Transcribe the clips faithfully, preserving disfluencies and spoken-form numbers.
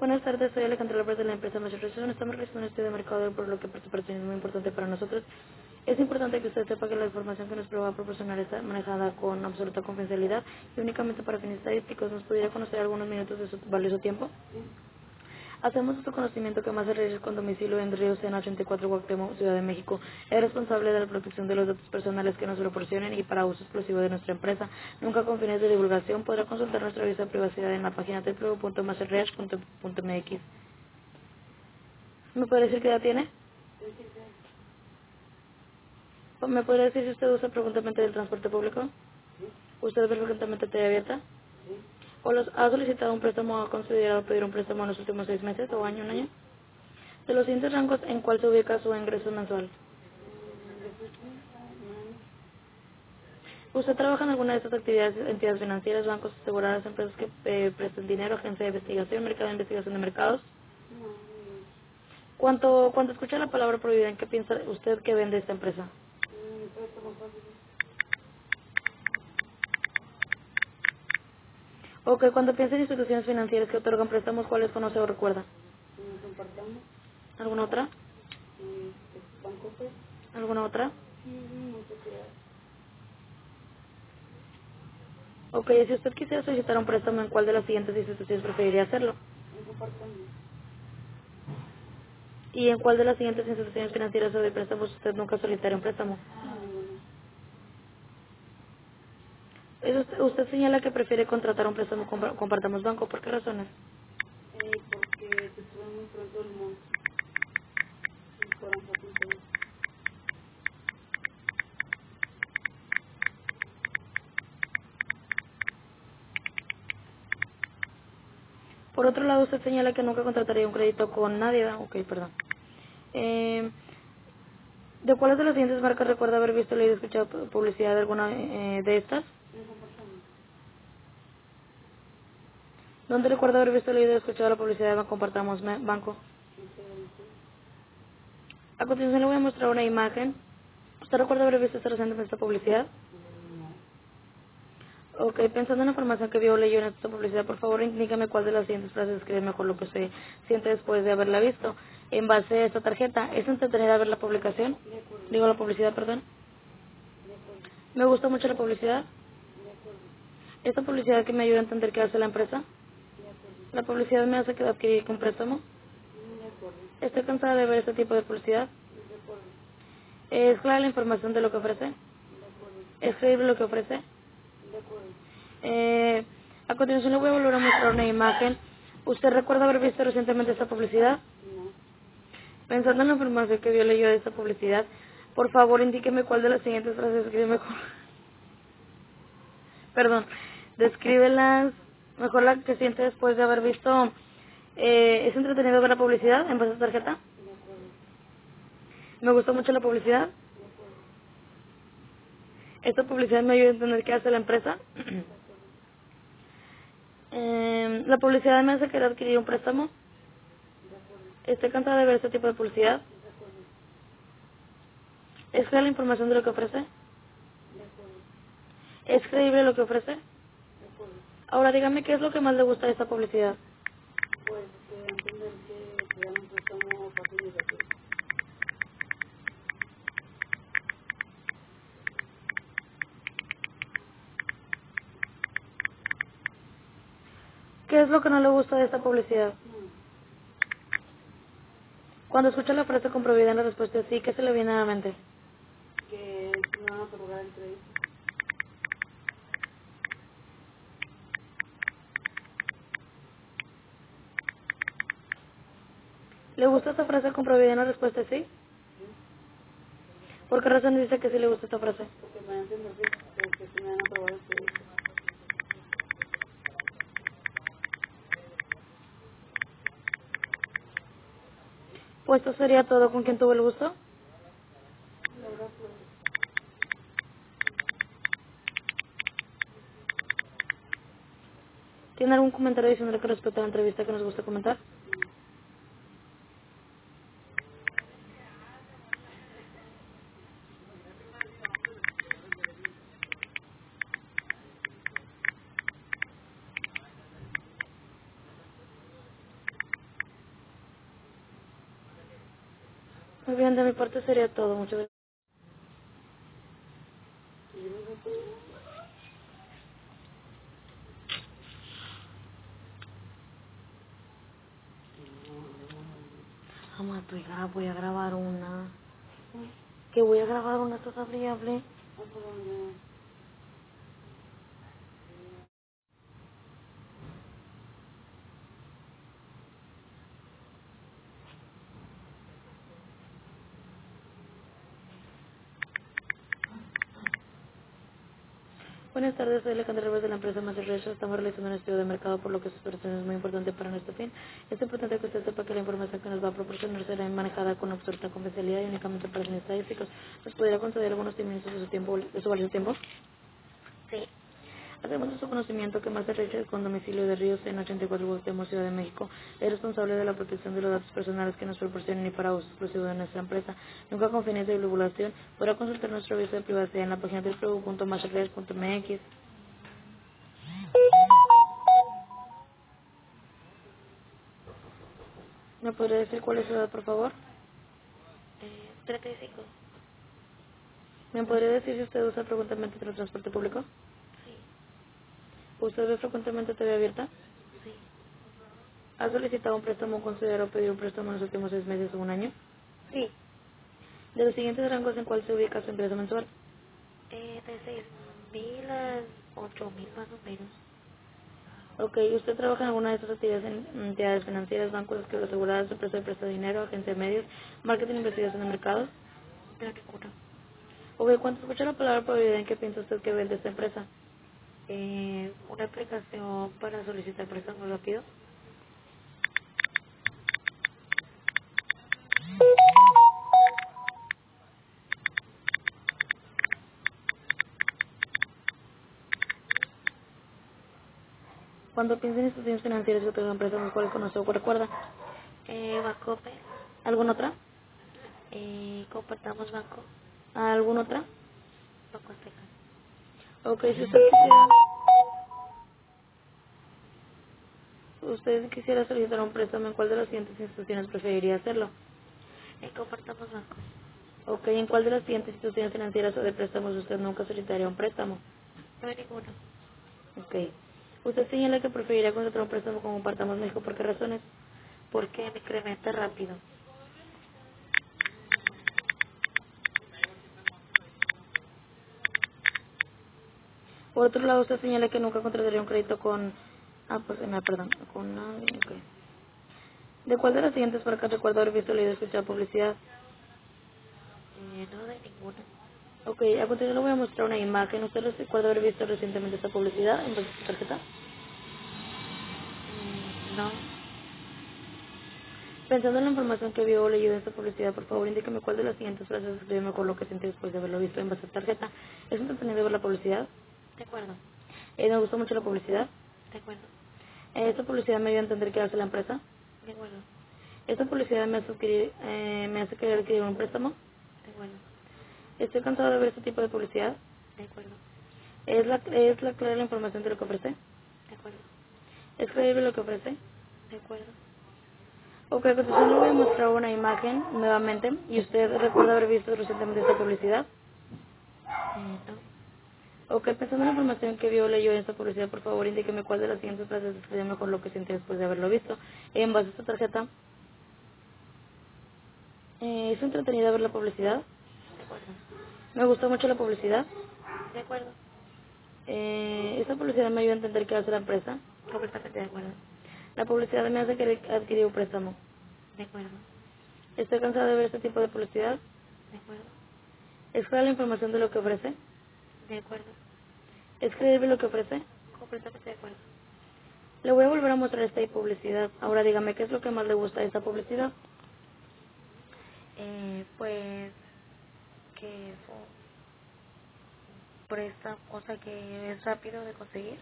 Buenas tardes, soy Alejandra López de la empresa Massachusetts. Estamos realizando un estudio de mercado por lo que por su parte es muy importante para nosotros. Es importante que usted sepa que la información que nos va a proporcionar está manejada con absoluta confidencialidad y únicamente para fines estadísticos. ¿Nos pudiera conocer algunos minutos de su valioso tiempo? Hacemos su conocimiento que Más Reyes con domicilio en Río Sena ochenta y cuatro Cuauhtémoc, Ciudad de México, es responsable de la protección de los datos personales que nos proporcionen y para uso exclusivo de nuestra empresa. Nunca con fines de divulgación. Podrá consultar nuestra aviso de privacidad en la página doble u doble u doble u punto más reyes punto m x. ¿Me puede decir qué edad tiene? ¿Me puede decir si usted usa frecuentemente del transporte público? ¿Usted ve frecuentemente T V abierta? ¿O los, ha solicitado un préstamo o ha considerado pedir un préstamo en los últimos seis meses o año, un año? De los siguientes rangos, ¿en cuál se ubica su ingreso mensual? ¿Usted trabaja en alguna de estas actividades, entidades financieras, bancos, aseguradoras, empresas que eh, prestan dinero, agencia de investigación, mercado de investigación de mercados? ¿Cuánto, cuando escucha la palabra prohibida, ¿en qué piensa usted que vende esta empresa? Ok, cuando piensa en instituciones financieras que otorgan préstamos, ¿cuáles conoce o recuerda? ¿Alguna otra? ¿Alguna otra? Ok, si usted quisiera solicitar un préstamo, ¿en cuál de las siguientes instituciones preferiría hacerlo? ¿Y en cuál de las siguientes instituciones financieras o de préstamos usted nunca solicitaría un préstamo? Es usted, usted señala que prefiere contratar un préstamo con Compartamos Banco. ¿Por qué razones? Por otro lado, usted señala que nunca contrataría un crédito con nadie. ¿verdad? Ok, perdón. Eh, ¿De cuáles de las siguientes marcas recuerda haber visto, leído, escuchado pu- publicidad de alguna eh, de estas? ¿Dónde recuerda haber visto, leído, escuchado la publicidad de Compartamos Me- Banco? A continuación le voy a mostrar una imagen. ¿Usted recuerda haber visto esta recientemente esta publicidad? Ok, pensando en la información que vio o leyó en esta publicidad, por favor indíqueme cuál de las siguientes frases describe mejor lo que usted siente después de haberla visto. En base a esta tarjeta, ¿es entretenida ver la publicación? Digo, la publicidad, perdón. Me gusta mucho la publicidad. Esta publicidad que me ayuda a entender qué hace la empresa. La publicidad me hace que adquirir un préstamo. Estoy cansada de ver este tipo de publicidad. ¿Es clara la información de lo que ofrece? ¿Es creíble lo que ofrece? Eh, a continuación le voy a volver a mostrar una imagen. ¿Usted recuerda haber visto recientemente esta publicidad? Pensando en la información que vio leyó de esta publicidad, por favor indíqueme cuál de las siguientes frases describe mejor. Perdón, descríbelas mejor la que siente después de haber visto. Eh, ¿Es entretenido ver la publicidad en base a esta tarjeta? Me gustó mucho la publicidad. Esta publicidad me ayuda a entender qué hace la empresa. Eh, la publicidad me hace querer adquirir un préstamo. Estoy cansada de ver este tipo de publicidad. ¿Es clara la información de lo que ofrece? ¿Es creíble lo que ofrece? Ahora dígame qué es lo que más le gusta de esta publicidad. ¿Qué es lo que no le gusta de esta publicidad? Cuando escucha la frase con probabilidad en la respuesta sí, ¿qué se le viene a la mente? ¿Le gusta esta frase con probabilidad en la respuesta sí? ¿Por qué razón dice que sí le gusta esta frase? Pues esto sería todo. ¿Con quién tuvo el gusto? ¿Tiene algún comentario adicional con respecto a la entrevista que nos gusta comentar? Muy bien, de mi parte sería todo. Muchas gracias. Mamá, tu hija, voy a grabar una. Que voy a grabar una todavía, hablé. Buenas tardes, soy Alejandra Rivas de la empresa Master Research. Estamos realizando un estudio de mercado por lo que su operación es muy importante para nuestro fin. Es importante que usted sepa que la información que nos va a proporcionar será manejada con absoluta confidencialidad y únicamente para fines estadísticos. ¿Nos podría conceder algunos minutos de su tiempo, de su valioso tiempo? Sí, Hacemos de su conocimiento que Master Research, con domicilio de Ríos en ochenta y cuatro Cuauhtémoc, Ciudad de México, es responsable de la protección de los datos personales que nos proporcionan y para uso exclusivo de nuestra empresa. Nunca con fines de divulgación. Podrá consultar nuestro aviso de privacidad en la página w w w punto master research punto m x. ¿Me podría decir cuál es su edad, por favor? eh, treinta y cinco. ¿Me podría decir si usted usa frecuentemente el transporte público? Sí, ¿Usted ve frecuentemente T V abierta? sí. ¿Ha solicitado un préstamo o considerado pedir un préstamo en los últimos seis meses o un año? Sí, De los siguientes rangos, ¿en cuál se ubica su ingreso mensual? eh, de seis mil a ocho mil más o menos. Ok, ¿usted trabaja en alguna de estas actividades en entidades financieras, bancos, aseguradas, empresas de presta de dinero, agencia de medios, marketing, investigación de mercados? No ninguno. Ok, cuando escucha la palabra probabilidad, ¿en qué piensa usted que vende esta empresa? Eh, una aplicación para solicitar préstamos rápido. Cuando piensa en instituciones financieras y otras empresas, ¿las cuales conoce o recuerda? Eh, Bancomer, ¿Alguna otra? eh, compartamos banco, ¿Alguna otra? Banco Azteca. Ok, si usted quisiera, usted quisiera solicitar un préstamo, ¿en cuál de las siguientes instituciones preferiría hacerlo? Eh, compartamos banco. Ok, ¿en cuál de las siguientes instituciones financieras o de préstamos usted nunca solicitaría un préstamo? No hay ninguno. Ok. Usted señala que preferiría contratar un préstamo con Compartamos México, ¿por qué razones? Porque me incrementa rápido. Por otro lado, usted señala que nunca contrataría un crédito con... Ah, pues, no, perdón, con nadie, ok. ¿De cuál de las siguientes marcas recuerda haber visto, leído, escuchado publicidad? Eh, no de ninguno. Ok, a continuación le voy a mostrar una imagen. ¿Usted recuerda haber visto recientemente esta publicidad en su tarjeta? Eh, no. Pensando en la información que vio o leyó de esta publicidad, por favor indíqueme cuál de las siguientes frases describe mejor lo que siente después de haberlo visto en base a tarjeta. ¿Es entretenido ver la publicidad? De acuerdo, Eh, ¿Me gustó mucho la publicidad? de acuerdo, Eh, ¿Esta publicidad me dio a entender qué hace la empresa? de acuerdo, ¿Esta publicidad me hace, adquirir, eh, me hace querer adquirir un préstamo? de acuerdo, Estoy cansado de ver este tipo de publicidad. de acuerdo, ¿Es la, es la clara la información de lo que ofrece? de acuerdo, ¿Es creíble lo que ofrece? de acuerdo. Ok, a continuación le voy a mostrar una imagen nuevamente. ¿Y usted recuerda haber visto recientemente esta publicidad? Eh, no. Ok, pensando en la información que vio o leyó en esta publicidad, por favor indíqueme cuál de las siguientes frases describe mejor lo que siente después de haberlo visto. En base a esta tarjeta, eh, ¿es entretenida ver la publicidad? De acuerdo, Me gustó mucho la publicidad. de acuerdo, Eh, esta publicidad me ayuda a entender qué hace la empresa. completamente de acuerdo, La publicidad me hace querer adquirir un préstamo. de acuerdo, Estoy cansado de ver este tipo de publicidad. de acuerdo, ¿Es clara la información de lo que ofrece? de acuerdo, ¿Es creíble lo que ofrece? completamente de acuerdo. Le voy a volver a mostrar esta publicidad. Ahora dígame qué es lo que más le gusta de esta publicidad. Eh, pues que es un préstamo, o sea que es rápido de conseguir.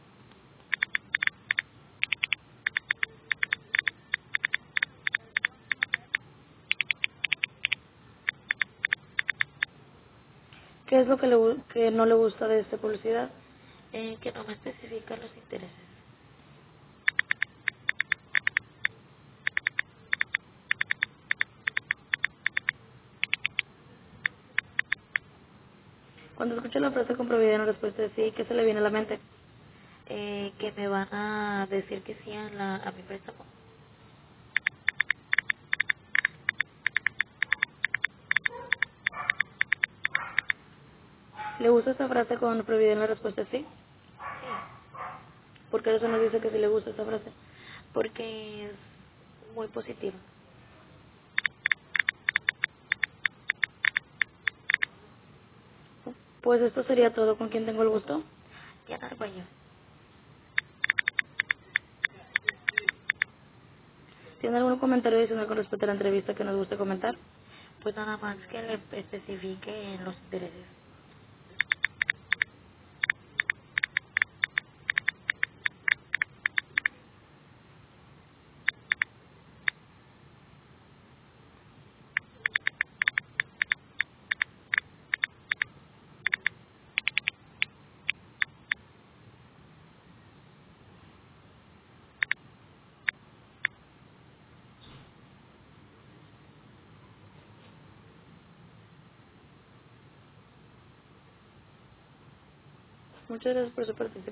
¿Qué es lo que, le, gu- que no le gusta de esta publicidad? Eh, que no me especifican los intereses. Cuando escucha la frase con probabilidad en la respuesta de sí, ¿qué se le viene a la mente? Eh, que me van a decir que sí a, la, a mi préstamo. ¿Le gusta esta frase con probabilidad en la respuesta de sí? Sí, ¿Por qué eso nos dice que sí le gusta esta frase? porque es muy positivo. Pues esto sería todo. ¿Con quién tengo el gusto? Diana Arguello. ¿Tiene algún comentario adicional con respecto a la entrevista que nos guste comentar? Pues nada más que le especifique los intereses. Muchas gracias por su participación.